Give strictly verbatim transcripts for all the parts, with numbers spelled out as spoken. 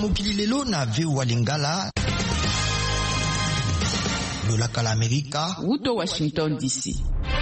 mokili lelo na V O A Lingala. Lolaka la Amerika. Uto Washington D C.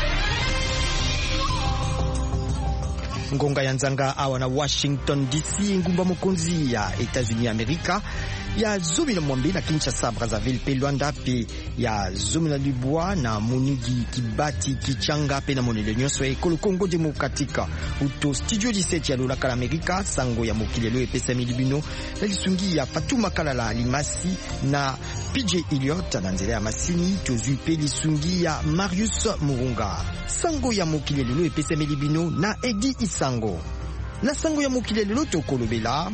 Ngonga ya nzanga awa na Washington D C, ngumba mokonzi ya Etats-Unis Amerika ya zomi na mwambe na Kinshasa, Brazzaville pe Luanda pe ya zomi na Libwa na Monigi, Kibati, Kichanga pe na monele nyonso ekolo Kongo Demokratika. Uto studio dix-sept ya Lolaka la Amerika, sango ya mokili lelo epesa milibino na lisungi ya Fatuma Kalala Limasi na P J Elliot na nzela ya masini tozui pe lisungi ya Marius Murunga. Sango ya mokili lelo epesa milibino na Edi Isango. Na sango ya mokili lelo tokolobela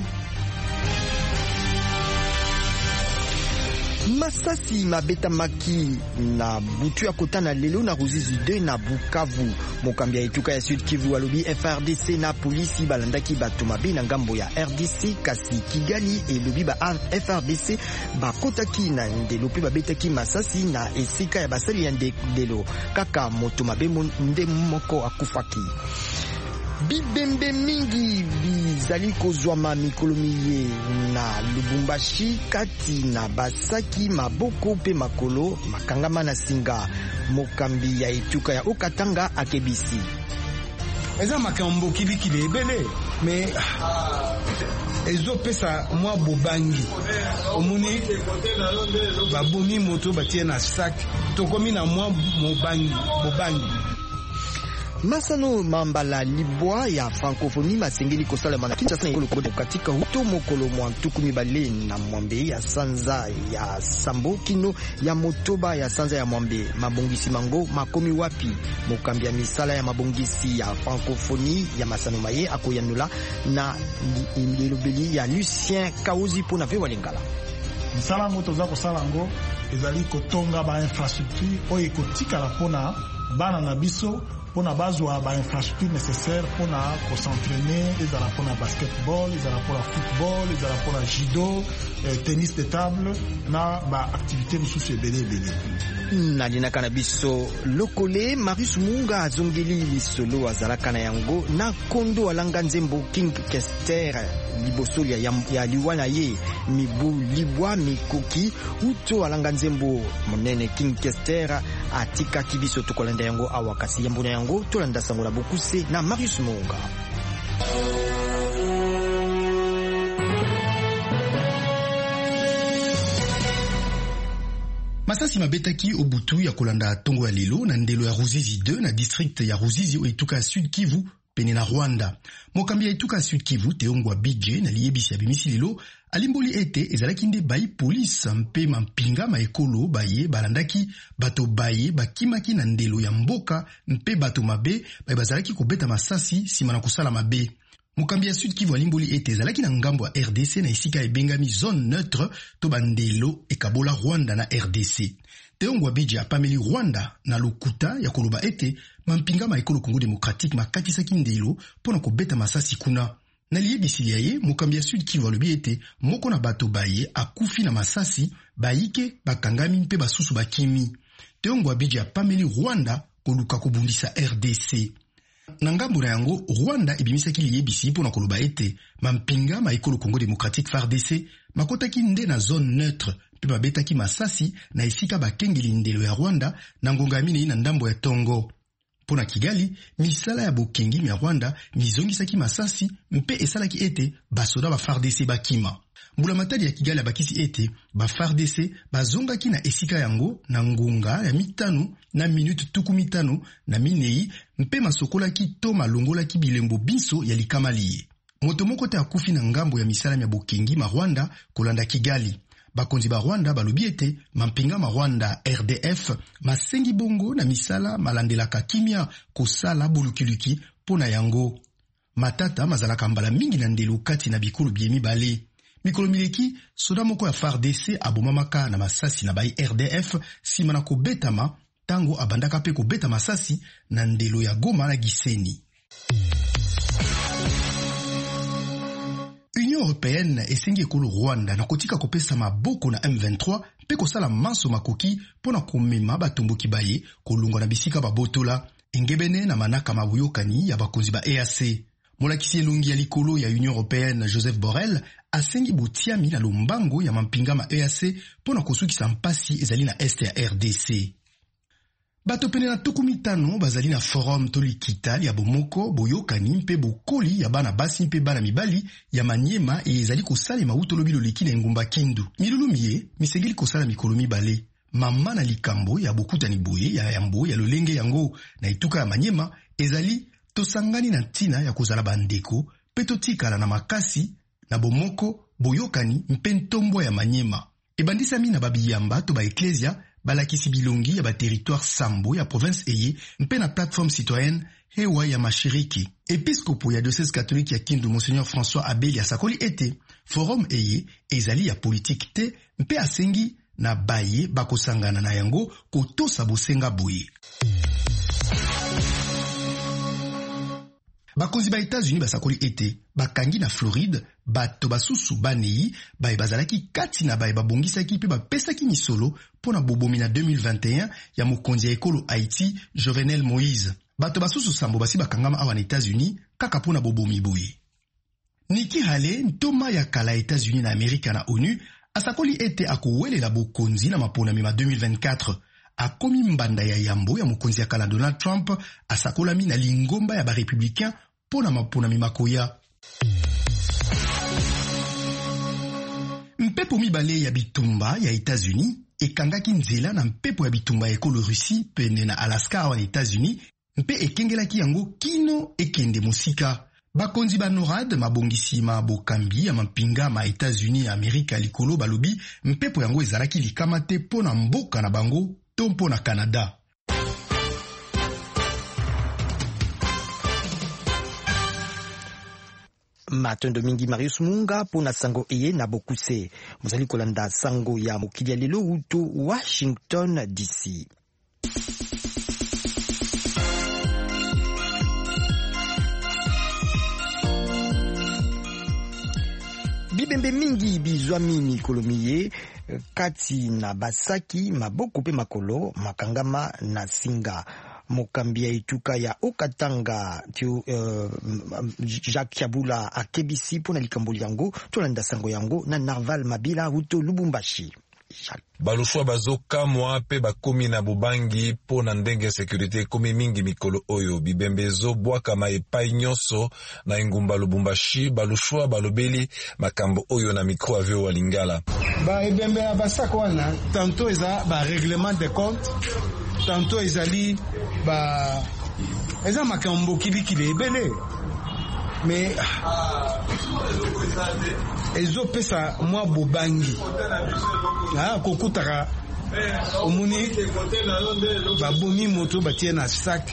masasi mabeta maki na butu ya kotana lelo na Ruzizi deux na Bukavu. Mokambi ya etuka ya Sud Kivu alobi F R D C na polisi balandaki bato mabe na ngambo ya R D C, kasi Kigali elobi ba F R D C bakotaki na ndelo pe babetaki masasi na esika ya basali ya ndelo kaka moto mabe nde moko akufaki. Bibembe mingi bizali kozwama mikolo miye na Lubumbashi kati na Basaki, Maboko pe makolo makangama na singa. Mokambi ya etuka ya Okatanga akebisi eza makambo kibikile ebele me ezo pesa mwa bobangi omoni babomi moto batie na sac tokomi na mwa mobangi bobangi. Masano Mambala Libwa ya Francophonie masengeli kosalema na Kinshasa ekolo Kongo katika huto mokolo mwa ntuku mibale na mwambe ya sanza ya Sambo kino ya Motoba ya sanza ya mwambe mabongisi mango makomi wapi. Mokambi ya misala ya mabongisi ya Francophonie ya Masano Maye akoyanula na lobeli ya Lucien Kauzi pona V O A Lingala. Misala ngo toza kosala ngo ezali kotonga ba infrastructure oyo ekotikala pona bana na biso pona bazwa ba infrastructure nécessaire pona ko s'entraîner, ezala pona basketball, ezala pona football, ezala pona judo, eh, tennis de table na ba activité mususu ebele ebele. Na linaka na biso lokole Marius Munga azongeli lisolo azalaka na yango na kondo alanga nzembo King Kester liboso ya, ya liwana ye mibu libwa mikoki uto alanga nzembo monene King Kester atika kibiso tokolanda yango awakasi yambona yango tolanda sango la bokuse na Marius Munga. Masasi mabetaki obutu ya kolanda tongo ya lelo na ndelo ya Ruzizi deux na district ya Ruzizi o etuka ya Sud Kivu pene na Rwanda. Mokambi ya etuka ya Sud Kivu Teongwa B J na liyebisi ya bimisi lelo alimboli ete ezalaki nde bayi police mpe mampinga maekolo baye balandaki bato baye bakimaki na ndelo ya mboka mpe bato mabe baye bazalaki kobeta masasi sima na kusala mabe. Mokambi ya Sud Kivu alimboli ete ezalaki na ngambo ya R D C na esika ebengami zone neutre to bandelo ekabola Rwanda na R D C. Teongwa B J apameli Rwanda na lokuta ya koloba ete mampinga maekolo Congo Démocratique makatisaki ndelo pona kobeta masasi kuna. Na liyebisi yaye mokambi ya Sud Kivu alobi ete moko na bato baye akufi na masasi bayike bakangami mpe basusu bakimi. Teongwa B J apameli Rwanda koluka kobundisa R D C. Na ngambo na yango Rwanda ebimisaki liyebisi pona koloba ete mampinga maekolo Congo Démocratique F A R D C makotaki nde na zone neutre pe babetaki masasi na esika bakengeli ndelo ya Rwanda na ngonga ya minei na ndambo ya Tongo. Pona Kigali, misala ya bokengi ya Rwanda mizongisaki masasi mpe esalaki ete basoda ba F A R D C bakima. Mbula matadi ya Kigali abakisi ete ba F A R D C bazongaki na esika yango na ngonga ya mitano na minute tuku mitano na minei mpe masokolaki to malongolaki bilembo biso ya likamali. Moto moko te akufi na ngambo ya misala ya bokengi ma Rwanda kolanda Kigali. Bakonzi ba Rwanda balobi ete mampinga ma Rwanda R D F masengi bongo na misala malandelaka kimia kosala bulukiluki pona yango. Matata mazalaka mbala mingi na ndelo kati na bikulu biemi bale. Mikolo mileki, soda moko ya F A R D C abomamaka na masasi na bai R D F sima na kobetama tango abandaka pe kobeta masasi na ndelo ya Goma na Gisenyi. Union Européenne esengi ekolo Rwanda na kotika kopesa maboko na M vingt-trois pe kosala manso makoki pona komema batomboki baye kolungwa na bisika babotola engebene na manaka mabuyokani ya bakonzi ba E A C. Molakisi elongi ya likolo ya Union Européenne Joseph Borrell asengi botiami na lombango ya mampinga ma E A C pona kosukisa mpasi ezali na este ya R D C. Bato pene na tuku mitano bazali na forum to likita ya bomoko boyokani mpe bokoli ya bana basi mpe bana mibali ya Maniema e ezali kosalema uto lobi loleki na engumba Kindu. Milulu mie misengeli kosala mikolo mibale. Mama na likambo ya bokutani boye ya yambo ya lolenge yango na etuka ya Maniema ezali tosangani na ntina ya kozala bandeko pe totikala na makasi na bomoko boyokani mpe ntombo ya Maniema. Ebandisami na babiyamba to ba eklesia balakisi bilongi ya ba territoire sambo ya province eye mpe na plateforme citoyenne hewa ya mashiriki. Episkopo ya diocèse catholique ya Kindu Monseigneur François Abeli asakoli ete forum eye ezali ya politique te mpe asengi na baye bakosangana na yango kotosa bosenga boye. Bakonzi ba États-Unis basakoli ete bakangi na Floride bato basusu banei baye bazalaki kati na baye babongisaki pe bapesaki misolo pona bobomi na deux mille vingt et un ya mokonzi ya ekolo Haïti Jovenel Moïse. Bato basusu sambo basi bakangama awa na États-Unis kaka pona bobomi boye. Nikki Haley ntoma ya kala États-Unis na Amerika na ONU asakoli ete akowelela bokonzi na maponami ma deux mille vingt-quatre. Akomi mbanda ya yambo ya mokonzi ya kala Donald Trump asakolami na lingomba ya ba républicain pona maponami makoya. Mpepo mibale ya bitumba ya États-Unis ekangaki nzela na mpepo ya bitumba ya ekolo Russie pene na Alaska awa na États-Unis mpe ekengelaki yango kino ekende mosika. Bakonzi ba NORAD mabongisi ma bokambi ya mampinga ma États-Unis ya Amerika likolo balobi mpepo yango ezalaki likama te pona mboka na bango to mpona Canada. Matondo mingi Marius Munga pona sango eye na bokuse. Mozali kolanda sango ya mokili ya lelo uto Washington D C. Bibembe mingi bizwami mikolo miye kati na basaki maboko pe makolo makangama na singa. Mokambi ya ituka ya Okatanga tio uh, Jacques Chabula akebisi pona likambo yango tolanda sango yango na Narval Mabila uto Lubumbashi. Balushwa bazoka mwa pe bakomi na bubangi po na ndenge ya sekurite komi mingi mikolo oyo bibembezo bwaka maepai nyonso na engumba Lubumbashi. Balushwa balobeli makambo oyo na mikro avyo wa Lingala. Ba ebembe ya basako wana tanto eza ba règlement de compte, tanto ezali ba eza makambo kilikile ebele mais ezo pesa mwa bobangi ah kokutaka omuni babomi moto batie na sac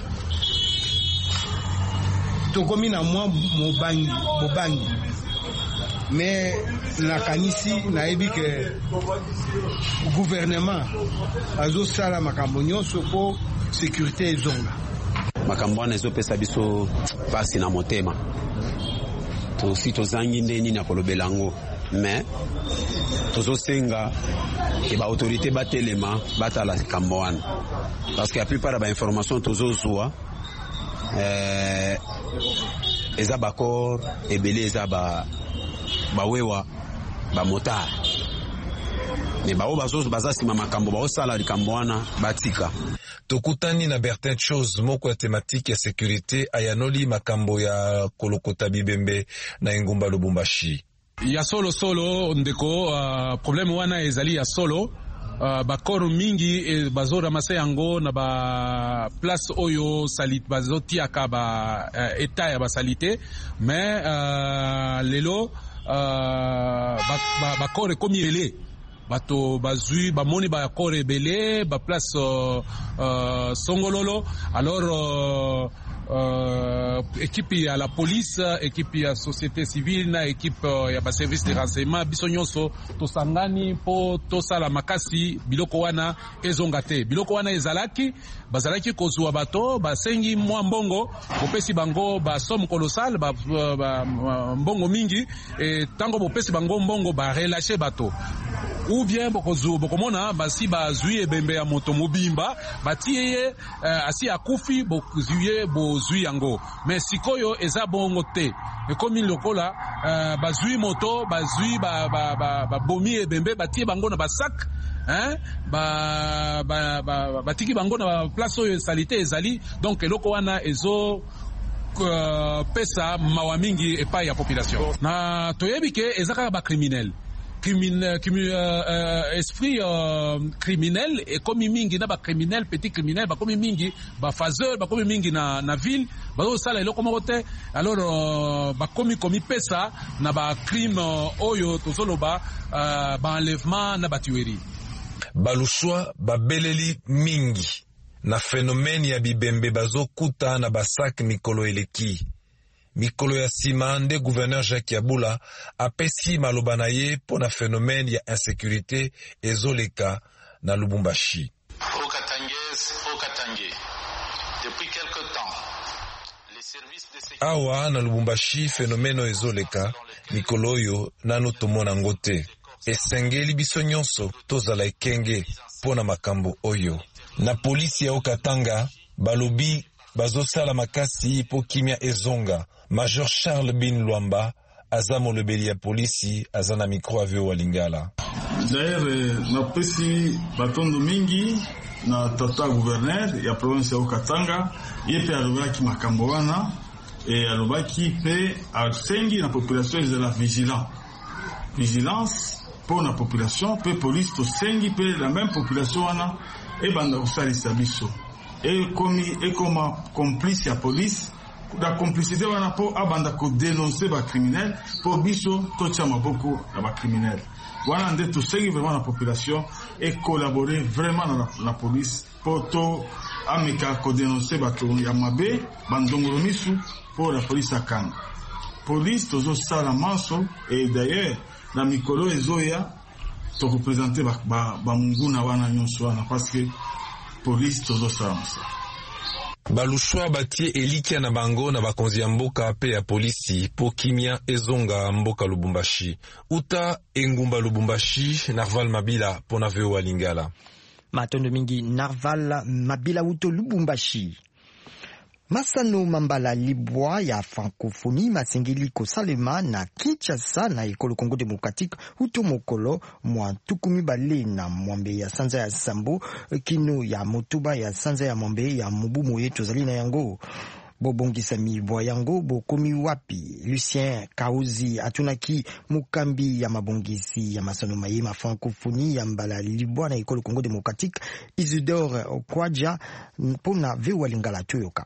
tokomi na mwa mobangi bobangi mais na kanisi na ebi ke gouvernement azo sala makambo nyonso po sécurité ezonga. Makambo wana ezopesa biso pasi na motema tosi tozangi ndeni na kolobela yango mais tozosenga ke ba autorité batelema batala makambo wana parce que la plupart ya ba information tozozwa eh, eza bakor ebele eza ba bawewa ba motar ne bao bazo bazasima makambo baosala likambo wana batika. Tokutani na Bertin Chose moko ya thématique ya sécurité ayanoli makambo ya kolokota bibembe na engumba Lubumbashi. Ya solo solo ndeko uh, problème wana ezali ya solo uh, bakoro mingi e, bazora mase yango na ba place oyo salit bazotiaka ba uh, eta ya basalite mais uh, lelo uh, bakore ba, komi ele bato bazui bamoni ba kore belé ba place uh, uh, Songololo alors uh, uh, équipe ya la police, équipe ya société civile na équipe uh, ya ba service de renseignement biso nyonso tosangani po tosala makasi biloko wana ezonga te. Biloko wana ezalaki bazalaki kozwa bato basengi mwa mbongo bopesi bango ba somme colossale ba, ba, ba mbongo mingi et tango bopesi bango mbongo ba relâcher bato ou bien bokozu bokomona basi bazui ebembe ya moto mobimba batie uh, asi akufi bozuye bozui yango mais sikoyo eza bongo te ekomi lokola uh, bazui moto bazui ba ba ba, ba bomi ebembe batie bango na basak hein ba ba ba batiki bango na place oyo salite ezali donc eloko wana ezo Uh, pesa mawa mingi epai ya population na toyebi ke ezaka ba criminel criminel uh, uh, esprit uh, criminel ekomi mingi na ba criminel petit criminel bakomi mingi ba phaseur bakomi mingi na na ville bazo sala eloko moko te alors uh, bakomi komi pesa na ba crime uh, oyo tozoloba uh, ba enlèvement na ba tuerie balushwa babeleli mingi na phénomène ya bibembe bazokuta na basak mikolo eleki. Mikolo ya sima nde gouverneur Jacques Yabula apesi maloba na ye po na phénomène ya insécurité ezoleka na Lubumbashi. Au Katangez, au Katangé. Depuis quelque temps, les services de sécurité awa na Lubumbashi phénomène ezoleka mikolo oyo nano tomona ngote. Esengeli biso nyonso tozala ekenge po na makambo oyo. Na polisi ya Okatanga balobi bazosala makasi po kimia ezonga. Major Charles Bin Luamba aza molobeli ya polisi aza na mikro avyo wa Lingala. D'ailleurs na pesi batondo mingi na tata gouverneur ya province ya Okatanga yepe alobaki makambo wana e alobaki pe asengi na population ezala vigilant. Vigilance pour la population pe police to sengi pe la même population wana et banda usalisa biso et comme et comme complice ya police la complicité wana po abanda ko dénoncer ba criminel pour biso to chama beaucoup ba criminel wana nde to sengi vraiment la population et collaborer vraiment na la police pour to ameka ko dénoncer ba to ya mabe bandongolo misu pour la police akanga police tozo sala manso et d'ailleurs na mikolo ezoya to représenter ba ba, ba munguna wana nyonso wana parce que police tozo salamsa balushwa batie elikia na bango na bakonzi ya mboka pe ya polisi po kimia ezonga mboka Lubumbashi uta engumba Lubumbashi Narval Mabila pona veo wa Lingala matondo mingi Narval Mabila uto Lubumbashi. Masano Mambala Libwa ya francophonie masengeli kosalema na Kinshasa na ekolo Congo démocratique uto mokolo mwa tukumi bale na mwambe ya sanza ya sambo kino ya motuba ya sanza ya mwambe ya mubumu yetu zali na yango bobongisa mibwa yango bokomi wapi. Lucien Kauzi atunaki mukambi ya mabongisi ya masano mayema francophonie ya Mbala Libwa na ekolo Congo démocratique Isidore Okwaja pona vewa Lingala toyoka.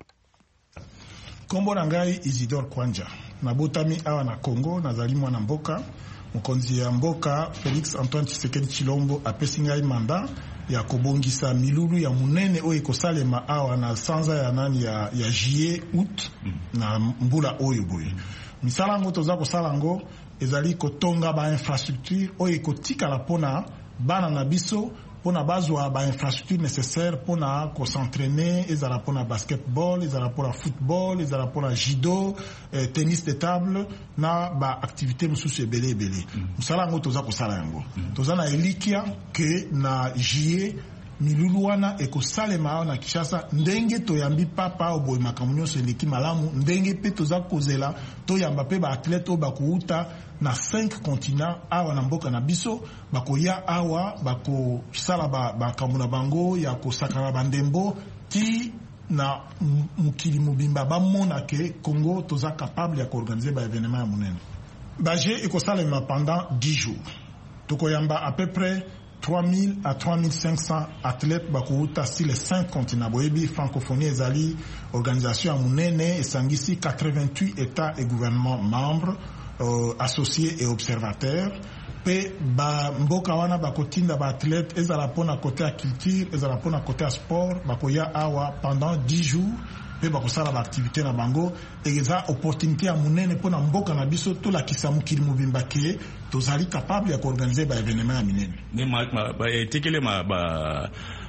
Kombo na ngai Isidore Kwanja nabotami awa na Congo nazali mwana mboka mokonzi ya mboka Félix Antoine Tshisekedi Tshilombo apesi ngai manda ya kobongisa milulu ya munene oyo ekosalema awa na sanza ya nani ya, ya juillet août na mbula oyo boye misala ngo toza kosala ngo ezali kotonga ba infrastructure oyo ekotikala pona bana na biso pona bazwa ba infrastructure nécessaire pona ko s'entraîner ezala pona basketball ezala pona football ezala pona judo eh, tennis de table na ba activité mususu ebele ebele musala ngo toza kosala yango toza na elikia ke na juillet milulu wana ekosalema na Kinshasa ndenge toyambi papa oboy makambo nyonso eleki malamu ndenge pe toza kozela toyamba pe ba athlète bakuuta na cinq continents awa na mboka na biso bakoya awa bako sala ba makambo na bango ya kosakana bandembo ti na mukili mobimba bamona ke Congo toza capable ya organiser ba événement ya munene baje ekosalema pendant dix jours tokoyamba à peu près trois mille à trois mille cinq cents athlètes bakouta sur les cinq continents. Boyebi francophonie ezali organisation ya munene esangisi quatre-vingt-huit états et gouvernements membres euh, associés et observateurs. Pe ba mboka wana bakotinda ba athlètes ezala pona côté à culture, ezala pona côté à sport, bakoya awa pendant dix jours. Pe bakosala ba activité na bango eza opportunité ya munene pona mboka na biso to la kisamukili mobimba ke tozali capable ya organiser ba événement ya minene ne ma ba etekele ma ba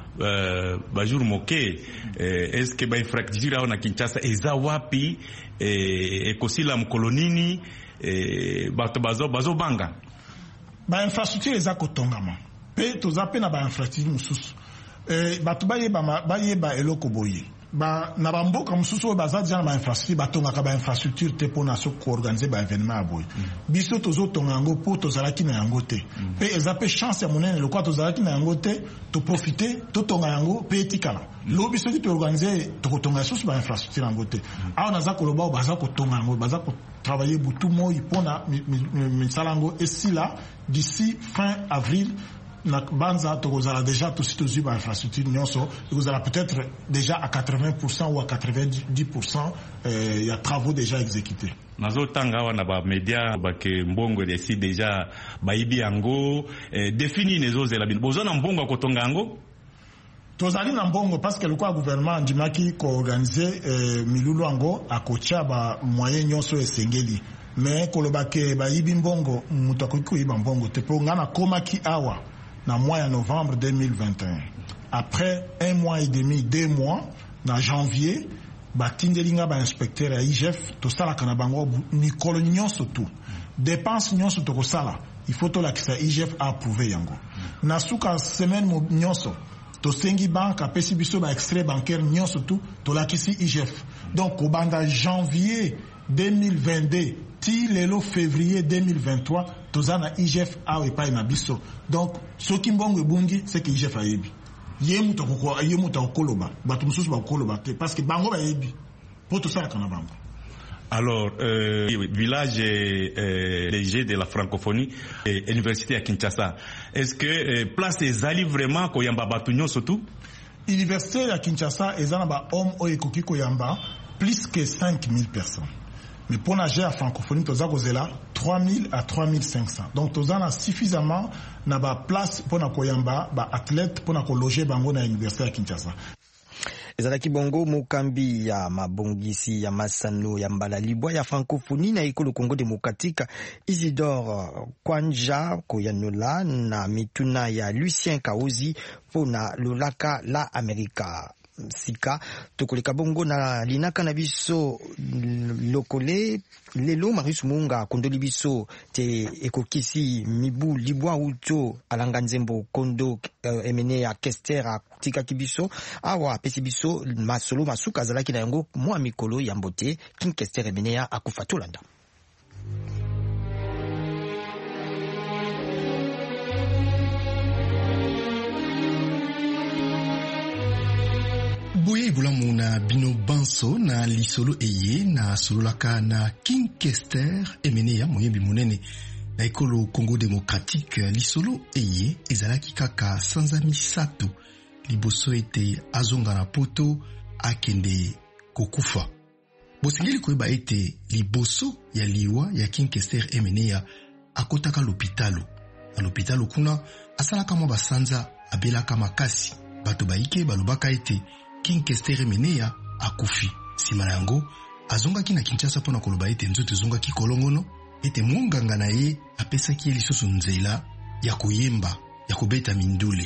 ba jour moke est-ce que ba infrastructure na Kinshasa eza wapi e, ekosila mkolonini e, bato bazo bazo banga ba infrastructure eza kotongama pe toza pe na ba infrastructure mususu eh batu ba yeba ba yeba eloko boye ba na ba mboka mususu ba za déjà na ba infrastructure batongaka ba infrastructure te pona so ko organiser ba événement aboye biso tozo tonga ngo po tozalaki na yango te pe eza pe chance ya monene le quoi tozalaki na yango te to profiter to tonga yango pe etikala lo biso ki to organiser to kotonga so ba infrastructure yango te awa naza koloba baza kotonga yango baza ko travailler butu moi pona misalango esila d'ici fin avril na banza tokozala déjà tout site aux infrastructure nyonso tokozala peut-être déjà à quatre-vingts pour cent ou à quatre-vingt-dix pour cent il y a travaux déjà exécutés. Nazo tanga wana ba media ba ke mbongo desi déjà ba ibi yango défini nezo zela bin bozona mbongo kotonga yango tozali na mbongo parce que le quoi gouvernement ndimaki ko organiser milulu yango akocha ba moyen nyonso esengeli mais koloba ke ba ibi mbongo mutu akoki iba mbongo te po ngana komaki awa na mois ya novembre deux mille vingt et un après un mois et demi deux mois na janvier batindelinga ba inspecteur ya I G F to sala kana bango nikolo nyonso tout dépense nyonso to ko sala il faut to la kisa I G F a approuvé yango na suka semaine mo nyonso to sengi banque apesi biso ba extrait bancaire nyonso tout to la kisi I G F donc au banda janvier deux mille vingt-deux ti lelo février deux mille vingt-trois tozana I G F awe pa na biso donc soki mbongo ebungi c'est que I G F ayebi yemu to ko yemu to koloba batu mususu ba koloba te parce que bango ba yebi po to sala kana bango. Alors, euh, village euh, léger de la francophonie, euh, université à Kinshasa. Est-ce que euh, place ezali vraiment koyamba batunyo surtout? Université à Kinshasa ezana ba homme oyekoki koyamba plus que cinq mille personnes. Mais pour nager à francophonie, toza kozela trois mille à trois mille cinq cents. Donc toza na suffisamment na ba place pour na koyamba ba athlète pour na ko loger bango na université à Kinshasa. Ezalaki bongo mokambi ya mabongisi ya masano ya mbala libwa ya francophonie na ekolo Congo démocratique Isidore Kwanja koyanola na mituna ya Lucien Kaozi pona lolaka la Amerika sika tokoleka bongo na linaka na biso lokole lelo Marius Munga kondoli biso te ekokisi mibu libwa uto alanga nzembo kondo uh, emene ya Kester tika kibiso awa pesi biso masolo masuka zalaki na yango mwa mikolo ya mbote King Kester emene ya akufatolanda. Boye ibulamu na bino banso na lisolo eye na sololaka na King Kester emene ya moyembi munene na ekolo Congo démocratique lisolo eye ezalaki kaka sanza misato liboso ete azonga na poto akende kokufa. Bosengeli koyeba ete liboso ya liwa ya King Kester emene ya akotaka l'hôpitalo. Na l'hôpitalo kuna asalaka mwa basanza abelaka makasi bato baike balobaka ete King Kester Emenea akufi. Sima na yango azongaki na Kinshasa pona koloba ete nzoto ezongaki kolongono ete monganga na ye apesaki ye lisusu nzela ya koyemba ya kobeta mindule.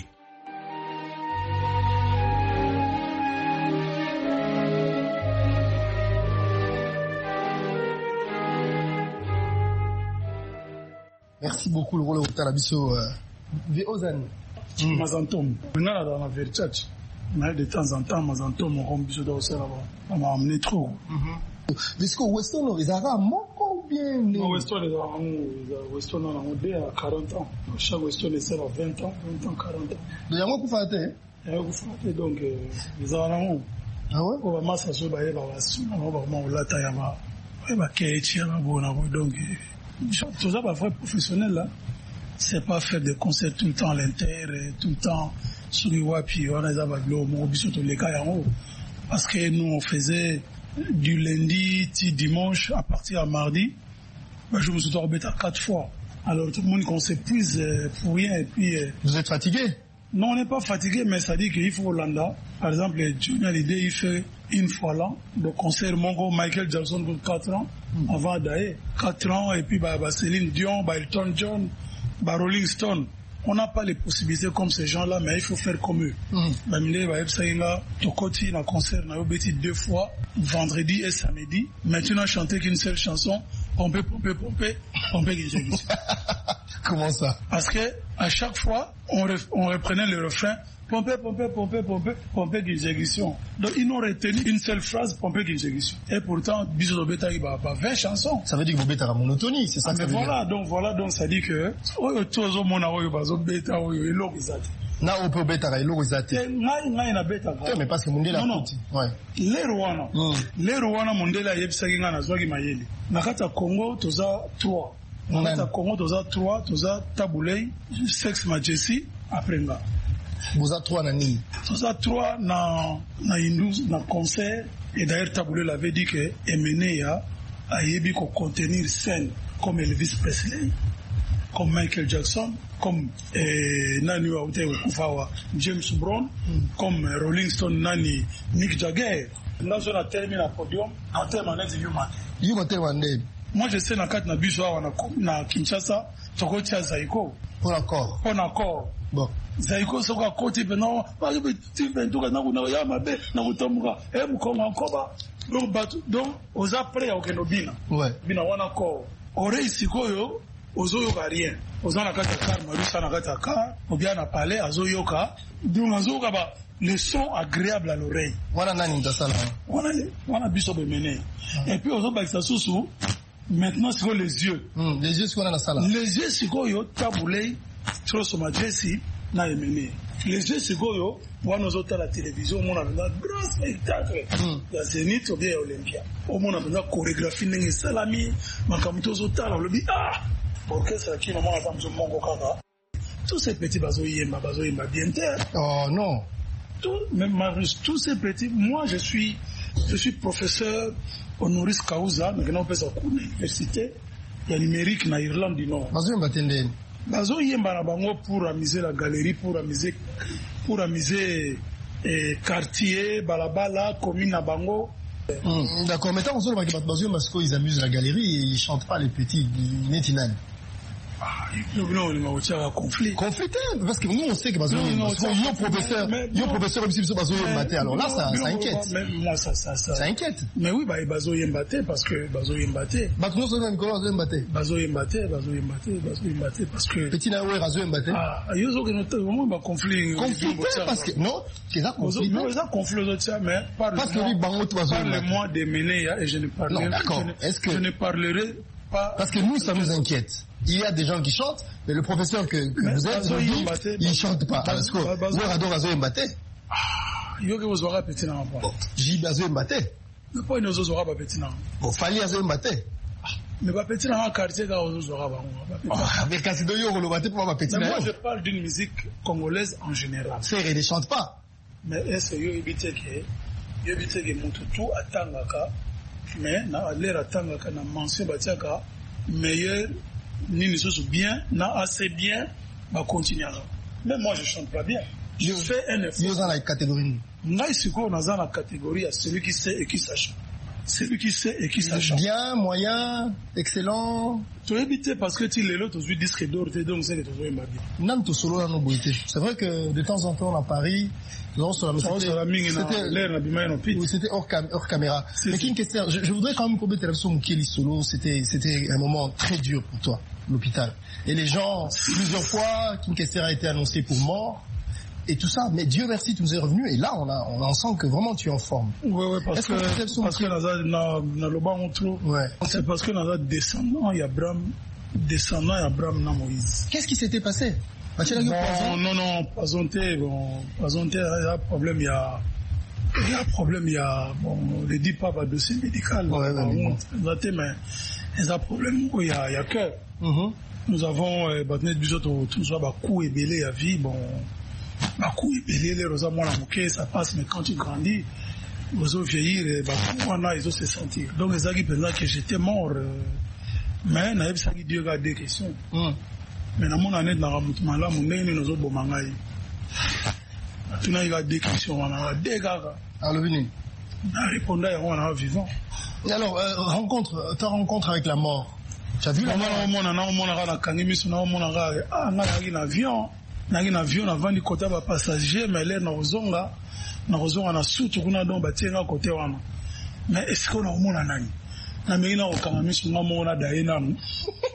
Merci beaucoup le rôle au Talabiso Veozan. Mazantom. Maintenant dans la Verchach. Mais de temps en temps, Mazantom, on rompt sur le sol là-bas. On m'a amené trop. Est-ce que Weston, ils ont beaucoup ou bien? Non, Weston, ils ont Weston, on a monté à quarante ans. Chaque Weston, ils sont à vingt ans, vingt ans, quarante ans. De Yango Koufate? Yango Koufate, donc, ils ont un ah ouais? On va masser sur le bail, on va se on va vraiment la taille, on va kécher, on va donc, tout ça, pas vrai professionnel là. C'est pas faire des concerts tout le temps à l'intérieur, tout le temps sur les web, puis on a des abaglos, on a tous les cas en haut. Parce que nous, on faisait du lundi, du dimanche, à partir à mardi. Ben, je me suis tombé à quatre fois. Alors tout le monde, qu'on s'épuise pour rien. Et puis, vous êtes fatigué? Non, on n'est pas fatigué, mais ça dit qu'il faut Hollanda. Par exemple, Johnny Hallyday, il fait une fois là, le concert Mongo Michael Jackson pour quatre ans, mm. avant d'aller. quatre ans, et puis bah, bah, Céline Dion, bah, Elton John, bah, Rolling Stone. On n'a pas les possibilités comme ces gens-là, mais il faut faire comme eux. Mm. Bah, Mile, bah, Epsaïnga, Tokoti, na concert, na Obeti deux fois, vendredi et samedi. Maintenant, chanter qu'une seule chanson, pomper, pomper, pomper, pomper, pomper. Comment ça? Parce que à chaque fois, on, ref, on reprenait le refrain pomper, pomper, pomper, pomper, pomper d'injection. Donc ils n'ont retenu une seule phrase, pomper d'injection. Et pourtant, Biso Beta il va vingt chansons. Ça veut dire que Bobeta a la monotonie, c'est ça ah, que ça mais veut voilà, dire. donc voilà, donc ça dit que oyo tozo mona oyo bazo beta oyo eloko ezati. Na opo beta ka eloko ezati. Ngai ngai na beta ka. Mais parce que Mundela non, non. kuti. Ouais. Les Rwanda. Mm. Les Rwanda Mundela yebisaki nga na zwaki mayele. Na kata Congo toza trois. Na kata Congo toza trois, toza Tabulei, Sex Majesty après nga. Boza trois na nini? Toza trois na na Hindus na concert et d'ailleurs Tabulei l'avait dit que Emeneya a yebi ko contenir scène comme Elvis Presley, comme Michael Jackson, comme eh, Nani wa ute kufawa James Brown, mm. comme eh, Rolling Stone Nani Mick Jagger. Là on a terminé le podium en termes de human. Human terme. Moi je sais na kat na biso wa na na Kinshasa toko tia Zaiko. Pour accord. Pour accord. Bon. Zaiko soka koti pena ba ke ti bentuka na kuna ya mabe na kutomuka e mukonga nkoba donc batu donc oza prêt au kenobina. Ouais. Bina wana ko ore sikoyo ozoyoka rien. Ozana kata car marusa na kata car ou bien na palais azoyoka donc azoyoka ba le son agréable à l'oreille. Wana nani ndasala. Wana wana biso bemene. Et puis ozo ba susu maintenant c'est les yeux. Mm, les yeux qu'on a na sala. Les yeux sikoyo Tabulei Troso Majesty na emene. Les yeux sikoyo wana ozota la télévision mona na grand spectacle. Ya Zénith ou bien Olympia. Au mona na chorégraphie ndenge salami makamuto ozota la lobi ah orchestre qui maman attend ce mongo kaka. Tous ces petits bazo yemba bazo yemba bien terre. Oh non. Tout, même Marius, tous ces petits, moi je suis, je suis professeur honoris causa, maintenant on peut s'en à l'université, il y a numérique en Irlande du Nord. Bazo yemba tende. Bazo yemba na bango pour amuser la galerie, pour amuser, pour amuser eh, quartier, balabala, commune na bango. Mmh. D'accord, mais tant qu'on se dit Bazo yemba ils amusent la galerie et ils chantent pas les petits, netinan. Ah, non, non, il m'a aussi un conflit. Conflit, parce que nous on sait que Bazo Yemba, yo professeur, yo professeur comme si Bazo Yemba, alors là ça, ça inquiète. Mais moi ça, ça, ça. Ça inquiète. Mais oui, bah Bazo Yemba parce que Bazo Yemba. Bah nous sommes Nicolas Bazo Yemba. Bazo Yemba, Bazo Yemba, Bazo Yemba parce que. Petit na ouais Bazo Yemba. Ah, yo zo que nous vraiment bah conflit. Conflit parce que non, c'est ça conflit. Non, c'est ça conflit aux autres mais parle. Parce que lui bango Bazo Yemba. Parle-moi des menées et je ne parlerai. Non, d'accord. Est-ce que je ne parlerai pas. Parce que nous ça nous inquiète. Il y a des gens qui chantent, mais le professeur que, que vous êtes, il ne chante pas. Alors, vous adorez Bazo Yemba. Ah, il y a que vous aurez petit dans bon, j'ai Bazo Yemba. Mais pas nous aurons pas petit dans. Bon, fallait Bazo Yemba. Mais pas petit dans un quartier quand vous aurez pas. Mais quand c'est de yo le baté pour pas petit. Moi je parle d'une musique congolaise en général. C'est ils ne chantent pas. Mais est-ce que yo éviter que yo éviter que mututu atangaka mais na l'air atangaka na mention batiaka meilleur ni ne sont bien, n'a assez bien, va continuer. Mais moi, je chante pas bien. Je fais un effort. Nous avons la catégorie. Nous avons la catégorie à celui qui sait et qui sache. Celui qui sait et qui sache. Bien, moyen, excellent. Tu as évité parce que tu l'es là, tu as vu disque d'or, donc c'est que tu as vu ma vie. Non, tu solo dans nos beautés. C'est vrai que de temps en temps, à Paris, nous sommes sur la c'était hors, cam hors caméra. Mais qui une question, je, je voudrais quand même probablement sur Mukeli solo, c'était, c'était un moment très dur pour toi, l'hôpital. Et les gens, plusieurs fois, Kim Kester a été annoncé pour mort. Et tout ça, mais Dieu merci, tu nous es revenu, et là, on a, on en sent que vraiment tu es en forme. Oui, oui, parce que, que parce que dans le bas, on trouve, ouais. C'est parce que dans le descendant, il y a Abraham, descendant, il y a Abraham, na Moïse. Qu'est-ce qui s'était passé? Bon, non, non, pas honté, bon, pas honté, il y a un problème, il y a, il y a un problème, il y a, bon, on ne dit pas, pas dossier médical, ouais, bon, mais, bon. Mais, il y a un problème où il y a, il y a cœur. Mm-hmm. Nous avons, euh, bah, tout ça, bah, coup et belé à vie, bon, bah, coup et belé, les rosas, moi, la moquée, ça passe, mais quand tu grandis, vous allez vieillir, bah, comment ils vont se sentir. Donc, les amis pensaient que j'étais mort, euh, mais, il y a Dieu qui a des questions. Mm. Mais dans mon année, dans la moutmala, mon nez, nous autres, bomangaï. Tu n'as pas des questions, on a des gars. Alors, venez. On a répondu, on a vivant. Et alors, euh, rencontre, ta rencontre avec la mort. Tu as vu la mort? On a, on a, on a, kangimis, on a, on a, ah, on a un avion. On a un avion avant de côté de passager, mais là, on a zonga. On a zonga, on a soute, on a donc bâti un côté, on a. Mais est-ce qu'on a un monde à nani? Na mimi na kangimis, on a mon a d'ailleurs.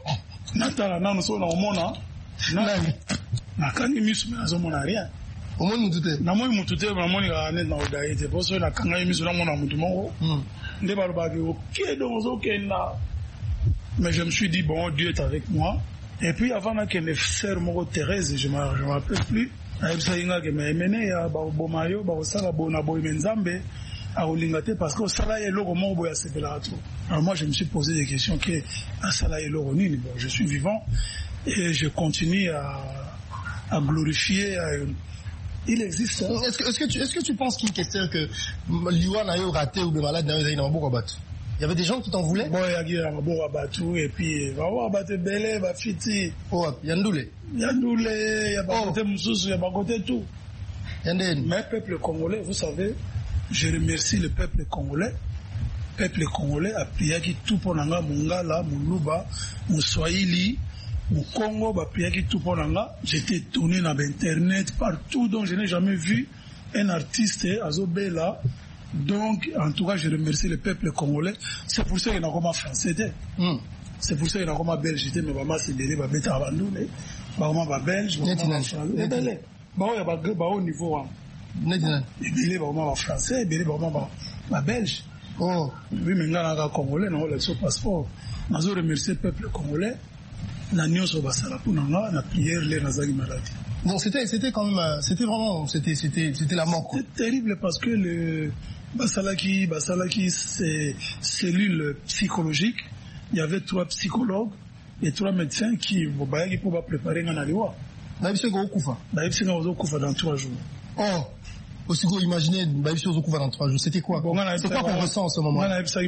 natala nano so na omona nani nakani miso mais azomona rien omoni mutu te namoni mutu te namoni ka net na odaye te poso na kanga miso na mona mutu moko nde balobaki ok donc ozokenda. Mais je me suis dit bon, Dieu est avec moi. Et puis avant que mes sœurs moko Thérèse, je ne me rappelle plus, ayebisaki ke maemene ya babomayo bakosala bona boye nzambe akolinga te parce que osala eloko moko boye asepelaka trop. Alors moi je me suis posé des questions que asala eloko nini. Bon, je suis vivant et je continue à, à glorifier. À, il existe. Est-ce que, est-ce que tu, est-ce que tu penses qu'il question que Liwa n'a eu raté ou bien malade n'a eu un bon combat? Il y avait des gens qui t'en voulaient? Bon, il y a un bon rabatou et puis va voir battre belé, va fiti. Oh, Yandoulé. Yandoulé, il y a pas côté Moussous, il y a pas côté tout. Yandén. Mais peuple congolais, vous savez, je remercie le peuple congolais. Peuple congolais a prié qui tout pour nanga mungala, muluba, muswahili, mu Congo, ba prié qui tout pour nanga. J'étais tourné dans internet partout, donc je n'ai jamais vu un artiste azobela. Donc, en tout cas, je remercie le peuple congolais. C'est pour ça qu'il y a comme français. Mm. C'est pour ça qu'il y a comme belge. Mais maman, c'est belé, bah, bête à abandonner. Maman, bah, belge, maman, français. Belé. Bah, il y a pas haut niveau. Belé, maman, français. Belé, maman, bah, belge. Oh. Oui, mais il y a un congolais, non, il y a un passeport. Je remercie le peuple congolais. La nuit, on va s'arrêter pour nous, la prière, les nazari maladie. Non, c'était, c'était quand même, c'était vraiment, c'était, c'était, c'était la mort. C'était terrible parce que le, Basalaki, Basalaki, c'est cellule psychologique. Il y avait trois psychologues et trois médecins qui pouvaient préparer un aliwa. Baïbisi Gokufa. Baïbisi Gokufa dans trois jours. Oh, aussi vous imaginez Baïbisi Gokufa dans trois jours. C'était quoi? Bon, c'est quoi qu'on ressent en ce moment?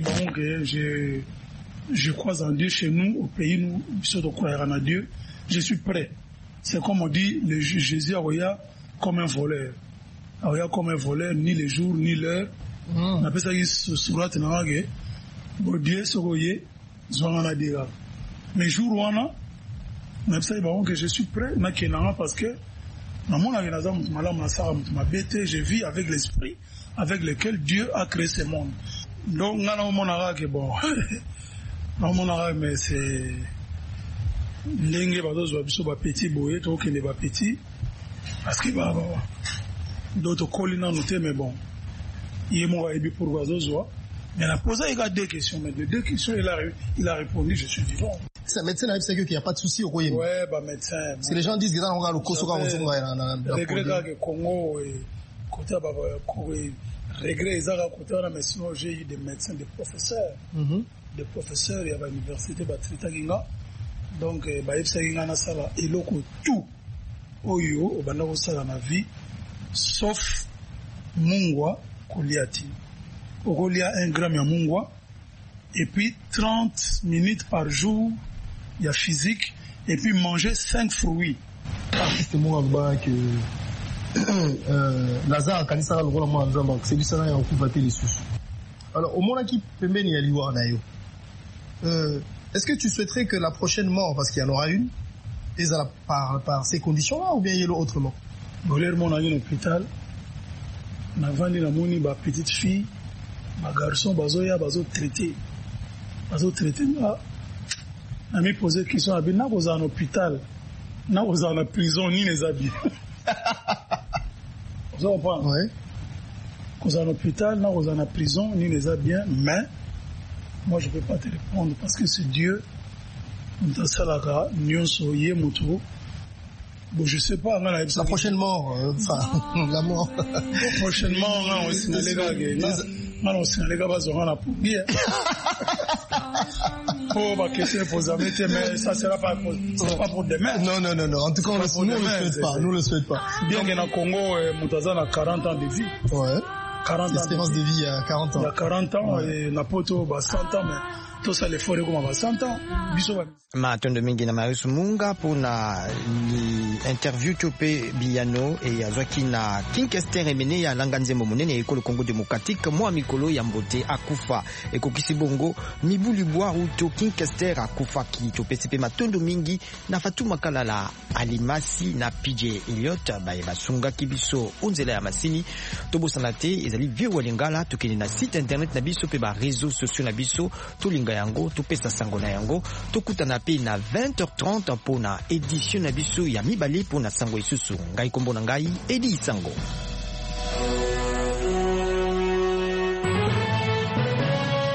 Je, je crois en Dieu chez nous, au pays nous, nous de croire en Dieu. Je suis prêt. C'est comme on dit, le Jésus a comme un voleur. A comme un voleur, ni le jour, ni l'heure. On appelle ça surat nangage. Bon Dieu sogoye, zwangana dira. Mais jour wana, on appelle ça que je suis prêt na kenanga parce que na mon agenaza mutmala masara mutma bete, je vis avec l'esprit avec lequel Dieu a créé ce monde. Donc ngana mon ara que bon. Non mon ara mais c'est lenge bazo zo biso ba petit boye to kende ba petit parce que ba d'autres collina noté mais bon. Il m'a dit pour Wazozoa. Mais il a posé deux questions. Mais de deux questions, il a, il a répondu, je suis vivant. C'est un médecin qui qu'il n'y a pas de souci au Royaume. Ouais, bah médecin. Si les gens disent que ça, on va le Kosoka, on va le regret que Congo et côté bah regret ils ont côté là, mais sinon j'ai eu des médecins, des professeurs, des professeurs il y a l'université bah Trita Ginga. Donc bah il s'agit d'un sala et loko tout oyo au banda au sala ma vie sauf Mungwa Koliati. Ogolia un gramme à Mungwa. Et puis trente minutes par jour, il y a physique. Et puis manger cinq fruits. Artiste Mouamba que Lazare Kanisa le rôle moi en c'est du salaire en coupe les sous. Alors au moment qui permet y aller voir d'ailleurs. Est-ce que tu souhaiterais que la prochaine mort, parce qu'il y en aura une, est par par ces conditions-là ou bien il y a autrement? Goler mon ami l'hôpital. Na vandi na moni ba petite fille, ba garçon bazoya bazo traité. Bazo traité na na me poser question abi na koza en hôpital, na koza en prison ni les habits. Vous comprenez? Ouais. Koza en hôpital, na koza en prison ni les habits, mais moi je peux pas te répondre parce que c'est Dieu. Dans salaka nyonso ye mutu. Bon, je sais pas, la prochaine mort, enfin, euh, la mort. Prochainement, on va signaler les gars, on va signaler les gars, on va pour bien. Pour ma question, pour amis, mais ça sera pas pour, c'est pas pour demain. Non, non, non, non, en tout cas, on ne le souhaite pas, nous le souhaite pas. Bien que dans le Congo, Moutazan a quarante ans de vie. Ouais. quarante ans. L'espérance de vie à quarante ans. Il y a quarante ans, et Napoto, bah, cent ans, mais. Tout ça les forêts comme à cent ans. Matondo mingi na Marius Munga pour na interview topé Biano et Azwaki na Kinkester emene ya Langanzembo monene ekolo Congo démocratique moi mikolo ya mbote akufa ekokisi bongo mibuli bwa uto Kinkester akufa ki topé sepe Matondo mingi na Fatuma Kalala Alimasi na P J Elliot ba basunga kibiso onzela ya masini tobo sanate ezali vieux walingala tokende na site internet na biso pe ba réseaux sociaux na biso tolinga yango topesa sango na yango tokutana pe na vingt heures trente pour na édition na biso ya mibale pour na sango isusu ngai kombo na ngai Edi Sango.